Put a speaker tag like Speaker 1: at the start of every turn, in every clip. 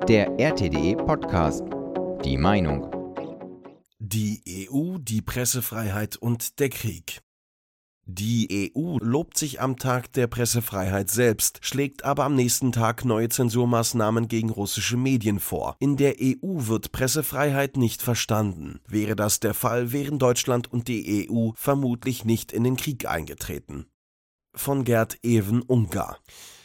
Speaker 1: Der RTDE Podcast. Die Meinung.
Speaker 2: Die EU, die Pressefreiheit und der Krieg. Die EU lobt sich am Tag der Pressefreiheit selbst, schlägt aber am nächsten Tag neue Zensurmaßnahmen gegen russische Medien vor. In der EU wird Pressefreiheit nicht verstanden. Wäre das der Fall, wären Deutschland und die EU vermutlich nicht in den Krieg eingetreten. Von Gerd Even-Ungar.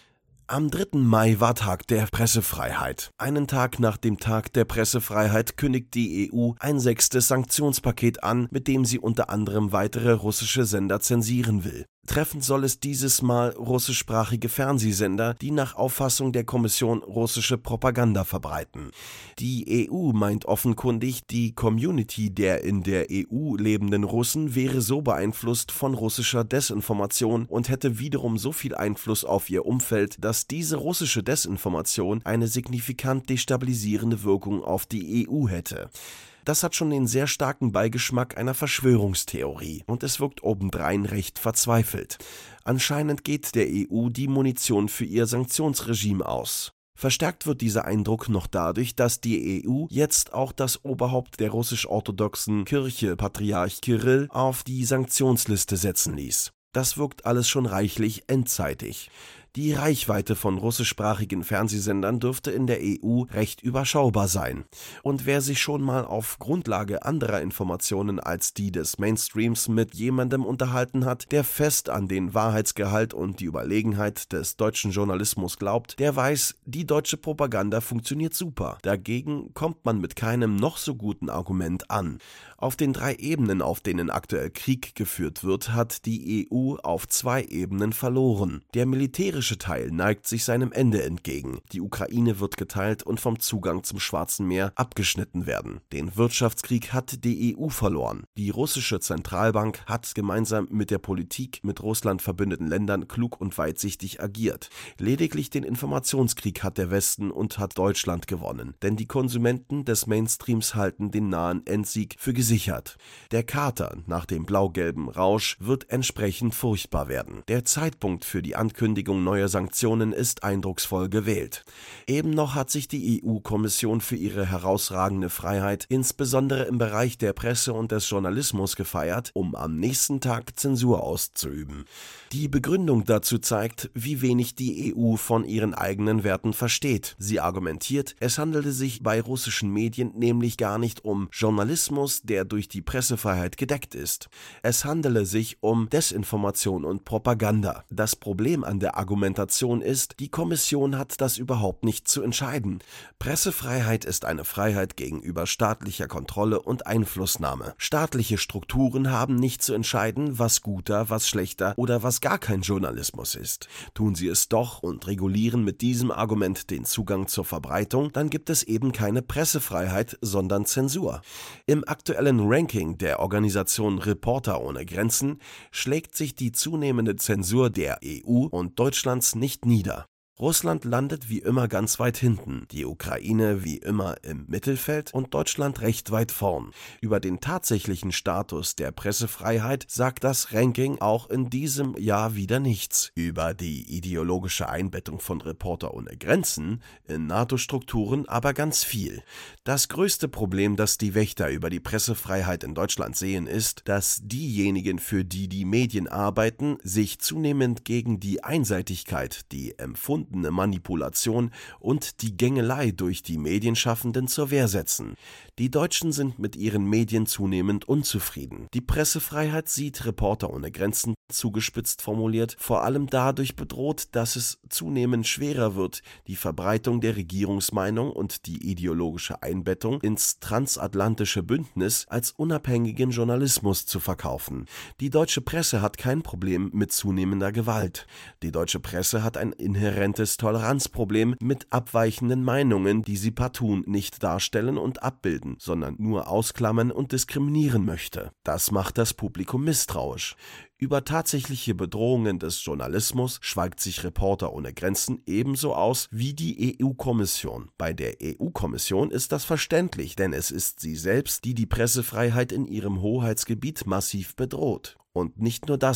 Speaker 2: Am 3. Mai war Tag der Pressefreiheit. Einen Tag nach dem Tag der Pressefreiheit kündigt die EU ein 6. Sanktionspaket an, mit dem sie unter anderem weitere russische Sender zensieren will. Treffend soll es dieses Mal russischsprachige Fernsehsender, die nach Auffassung der Kommission russische Propaganda verbreiten. Die EU meint offenkundig, die Community der in der EU lebenden Russen wäre so beeinflusst von russischer Desinformation und hätte wiederum so viel Einfluss auf ihr Umfeld, dass diese russische Desinformation eine signifikant destabilisierende Wirkung auf die EU hätte. Das hat schon den sehr starken Beigeschmack einer Verschwörungstheorie und es wirkt obendrein recht verzweifelt. Anscheinend geht der EU die Munition für ihr Sanktionsregime aus. Verstärkt wird dieser Eindruck noch dadurch, dass die EU jetzt auch das Oberhaupt der russisch-orthodoxen Kirche, Patriarch Kirill, auf die Sanktionsliste setzen ließ. Das wirkt alles schon reichlich endzeitig. Die Reichweite von russischsprachigen Fernsehsendern dürfte in der EU recht überschaubar sein. Und wer sich schon mal auf Grundlage anderer Informationen als die des Mainstreams mit jemandem unterhalten hat, der fest an den Wahrheitsgehalt und die Überlegenheit des deutschen Journalismus glaubt, der weiß, die deutsche Propaganda funktioniert super. Dagegen kommt man mit keinem noch so guten Argument an. Auf den 3 Ebenen, auf denen aktuell Krieg geführt wird, hat die EU auf 2 Ebenen verloren. Der militärische Teil neigt sich seinem Ende entgegen. Die Ukraine wird geteilt und vom Zugang zum Schwarzen Meer abgeschnitten werden. Den Wirtschaftskrieg hat die EU verloren. Die russische Zentralbank hat gemeinsam mit der Politik mit Russland verbündeten Ländern klug und weitsichtig agiert. Lediglich den Informationskrieg hat der Westen und hat Deutschland gewonnen. Denn die Konsumenten des Mainstreams halten den nahen Endsieg für gesichert. Der Kater nach dem blau-gelben Rausch wird entsprechend furchtbar werden. Der Zeitpunkt für die Ankündigung neuer Sanktionen ist eindrucksvoll gewählt. Eben noch hat sich die EU-Kommission für ihre herausragende Freiheit, insbesondere im Bereich der Presse und des Journalismus, gefeiert, um am nächsten Tag Zensur auszuüben. Die Begründung dazu zeigt, wie wenig die EU von ihren eigenen Werten versteht. Sie argumentiert, es handelte sich bei russischen Medien nämlich gar nicht um Journalismus, der durch die Pressefreiheit gedeckt ist. Es handele sich um Desinformation und Propaganda. Das Problem an der Argumentation ist, die Kommission hat das überhaupt nicht zu entscheiden. Pressefreiheit ist eine Freiheit gegenüber staatlicher Kontrolle und Einflussnahme. Staatliche Strukturen haben nicht zu entscheiden, was guter, was schlechter oder was gar kein Journalismus ist. Tun sie es doch und regulieren mit diesem Argument den Zugang zur Verbreitung, dann gibt es eben keine Pressefreiheit, sondern Zensur. Im aktuellen Ranking der Organisation Reporter ohne Grenzen schlägt sich die zunehmende Zensur der EU und Deutschlands nicht nieder. Russland landet wie immer ganz weit hinten, die Ukraine wie immer im Mittelfeld und Deutschland recht weit vorn. Über den tatsächlichen Status der Pressefreiheit sagt das Ranking auch in diesem Jahr wieder nichts. Über die ideologische Einbettung von Reporter ohne Grenzen in NATO-Strukturen aber ganz viel. Das größte Problem, das die Wächter über die Pressefreiheit in Deutschland sehen, ist, dass diejenigen, für die die Medien arbeiten, sich zunehmend gegen die Einseitigkeit, die empfundene Manipulation und die Gängelei durch die Medienschaffenden zur Wehr setzen. Die Deutschen sind mit ihren Medien zunehmend unzufrieden. Die Pressefreiheit sieht Reporter ohne Grenzen, zugespitzt formuliert, vor allem dadurch bedroht, dass es zunehmend schwerer wird, die Verbreitung der Regierungsmeinung und die ideologische Einbettung ins transatlantische Bündnis als unabhängigen Journalismus zu verkaufen. Die deutsche Presse hat kein Problem mit zunehmender Gewalt. Die deutsche Presse hat ein inhärentes Toleranzproblem mit abweichenden Meinungen, die sie partout nicht darstellen und abbilden, sondern nur ausklammern und diskriminieren möchte. Das macht das Publikum misstrauisch. Über tatsächliche Bedrohungen des Journalismus schweigt sich Reporter ohne Grenzen ebenso aus wie die EU-Kommission. Bei der EU-Kommission ist das verständlich, denn es ist sie selbst, die die Pressefreiheit in ihrem Hoheitsgebiet massiv bedroht. Und nicht nur das.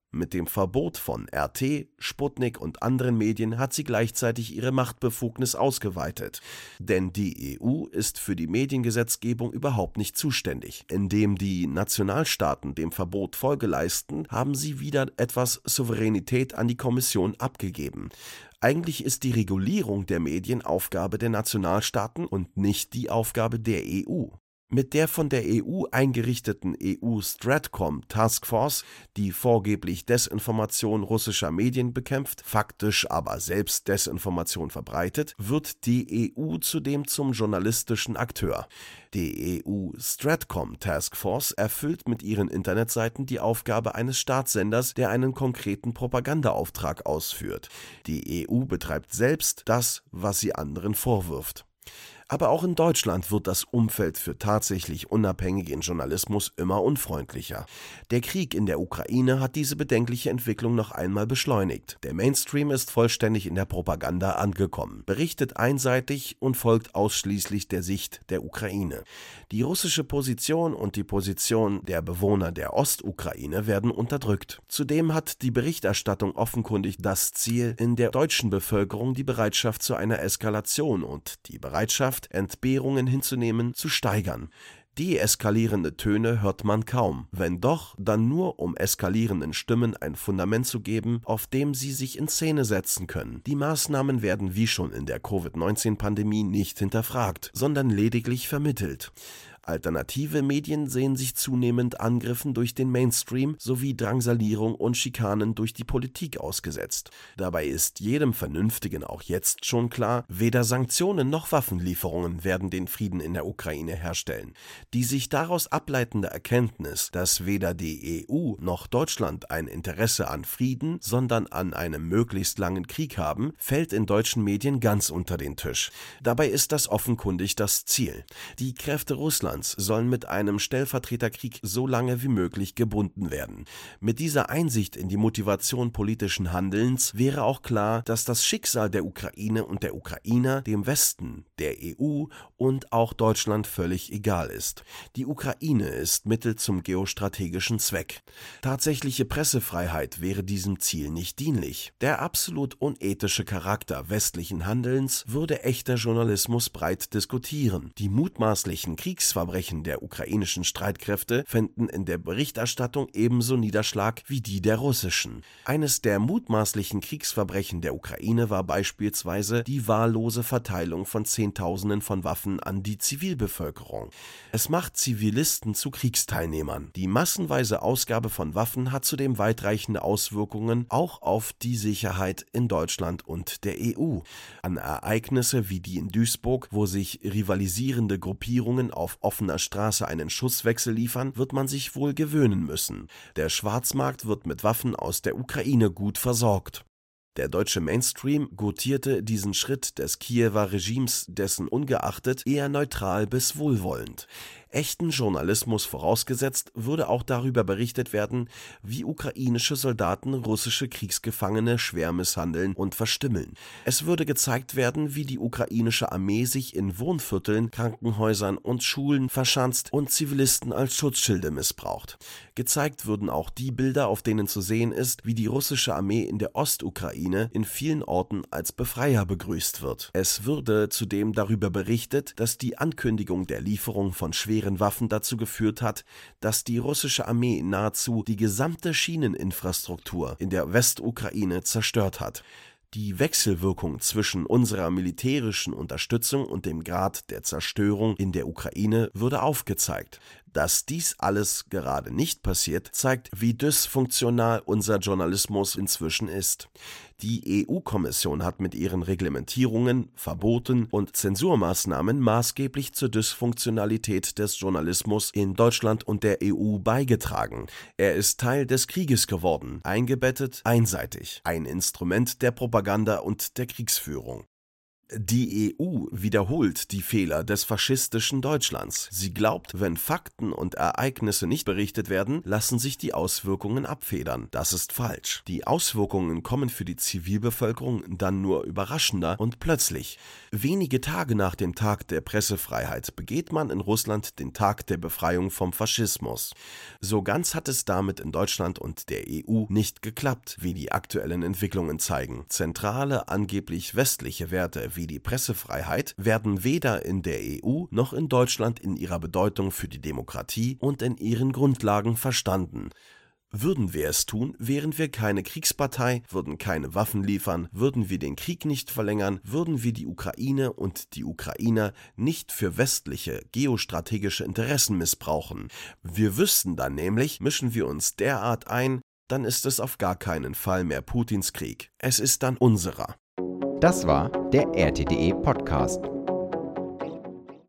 Speaker 2: Mit dem Verbot von RT, Sputnik und anderen Medien hat sie gleichzeitig ihre Machtbefugnis ausgeweitet. Denn die EU ist für die Mediengesetzgebung überhaupt nicht zuständig. Indem die Nationalstaaten dem Verbot Folge leisten, haben sie wieder etwas Souveränität an die Kommission abgegeben. Eigentlich ist die Regulierung der Medien Aufgabe der Nationalstaaten und nicht die Aufgabe der EU. Mit der von der EU eingerichteten EU-Stratcom Taskforce, die vorgeblich Desinformation russischer Medien bekämpft, faktisch aber selbst Desinformation verbreitet, wird die EU zudem zum journalistischen Akteur. Die EU-Stratcom Taskforce erfüllt mit ihren Internetseiten die Aufgabe eines Staatssenders, der einen konkreten Propagandaauftrag ausführt. Die EU betreibt selbst das, was sie anderen vorwirft. Aber auch in Deutschland wird das Umfeld für tatsächlich unabhängigen Journalismus immer unfreundlicher. Der Krieg in der Ukraine hat diese bedenkliche Entwicklung noch einmal beschleunigt. Der Mainstream ist vollständig in der Propaganda angekommen, berichtet einseitig und folgt ausschließlich der Sicht der Ukraine. Die russische Position und die Position der Bewohner der Ostukraine werden unterdrückt. Zudem hat die Berichterstattung offenkundig das Ziel, in der deutschen Bevölkerung die Bereitschaft zu einer Eskalation und die Bereitschaft, Entbehrungen hinzunehmen, zu steigern. Deeskalierende Töne hört man kaum, wenn doch, dann nur, um eskalierenden Stimmen ein Fundament zu geben, auf dem sie sich in Szene setzen können. Die Maßnahmen werden wie schon in der Covid-19-Pandemie nicht hinterfragt, sondern lediglich vermittelt. Alternative Medien sehen sich zunehmend Angriffen durch den Mainstream sowie Drangsalierung und Schikanen durch die Politik ausgesetzt. Dabei ist jedem Vernünftigen auch jetzt schon klar, weder Sanktionen noch Waffenlieferungen werden den Frieden in der Ukraine herstellen. Die sich daraus ableitende Erkenntnis, dass weder die EU noch Deutschland ein Interesse an Frieden, sondern an einem möglichst langen Krieg haben, fällt in deutschen Medien ganz unter den Tisch. Dabei ist das offenkundig das Ziel. Die Kräfte Russlands sollen mit einem Stellvertreterkrieg so lange wie möglich gebunden werden. Mit dieser Einsicht in die Motivation politischen Handelns wäre auch klar, dass das Schicksal der Ukraine und der Ukrainer dem Westen, der EU und auch Deutschland völlig egal ist. Die Ukraine ist Mittel zum geostrategischen Zweck. Tatsächliche Pressefreiheit wäre diesem Ziel nicht dienlich. Der absolut unethische Charakter westlichen Handelns würde echter Journalismus breit diskutieren. Die mutmaßlichen Kriegsverbrechen der ukrainischen Streitkräfte fänden in der Berichterstattung ebenso Niederschlag wie die der russischen. Eines der mutmaßlichen Kriegsverbrechen der Ukraine war beispielsweise die wahllose Verteilung von Zehntausenden von Waffen an die Zivilbevölkerung. Es macht Zivilisten zu Kriegsteilnehmern. Die massenweise Ausgabe von Waffen hat zudem weitreichende Auswirkungen auch auf die Sicherheit in Deutschland und der EU. An Ereignisse wie die in Duisburg, wo sich rivalisierende Gruppierungen auf offener Straße einen Schusswechsel liefern, wird man sich wohl gewöhnen müssen. Der Schwarzmarkt wird mit Waffen aus der Ukraine gut versorgt. Der deutsche Mainstream gutierte diesen Schritt des Kiewer Regimes dessen ungeachtet eher neutral bis wohlwollend. Echten Journalismus vorausgesetzt, würde auch darüber berichtet werden, wie ukrainische Soldaten russische Kriegsgefangene schwer misshandeln und verstümmeln. Es würde gezeigt werden, wie die ukrainische Armee sich in Wohnvierteln, Krankenhäusern und Schulen verschanzt und Zivilisten als Schutzschilde missbraucht. Gezeigt würden auch die Bilder, auf denen zu sehen ist, wie die russische Armee in der Ostukraine in vielen Orten als Befreier begrüßt wird. Es würde zudem darüber berichtet, dass die Ankündigung der Lieferung von schweren Waffen dazu geführt hat, dass die russische Armee nahezu die gesamte Schieneninfrastruktur in der Westukraine zerstört hat. Die Wechselwirkung zwischen unserer militärischen Unterstützung und dem Grad der Zerstörung in der Ukraine würde aufgezeigt. Dass dies alles gerade nicht passiert, zeigt, wie dysfunktional unser Journalismus inzwischen ist. Die EU-Kommission hat mit ihren Reglementierungen, Verboten und Zensurmaßnahmen maßgeblich zur Dysfunktionalität des Journalismus in Deutschland und der EU beigetragen. Er ist Teil des Krieges geworden, eingebettet, einseitig, ein Instrument der Propaganda und der Kriegsführung. Die EU wiederholt die Fehler des faschistischen Deutschlands. Sie glaubt, wenn Fakten und Ereignisse nicht berichtet werden, lassen sich die Auswirkungen abfedern. Das ist falsch. Die Auswirkungen kommen für die Zivilbevölkerung dann nur überraschender und plötzlich. Wenige Tage nach dem Tag der Pressefreiheit begeht man in Russland den Tag der Befreiung vom Faschismus. So ganz hat es damit in Deutschland und der EU nicht geklappt, wie die aktuellen Entwicklungen zeigen. Zentrale, angeblich westliche Werte wie die Pressefreiheit werden weder in der EU noch in Deutschland in ihrer Bedeutung für die Demokratie und in ihren Grundlagen verstanden. Würden wir es tun, wären wir keine Kriegspartei, würden keine Waffen liefern, würden wir den Krieg nicht verlängern, würden wir die Ukraine und die Ukrainer nicht für westliche geostrategische Interessen missbrauchen. Wir wüssten dann nämlich, mischen wir uns derart ein, dann ist es auf gar keinen Fall mehr Putins Krieg. Es ist dann unserer.
Speaker 1: Das war der RTDE Podcast.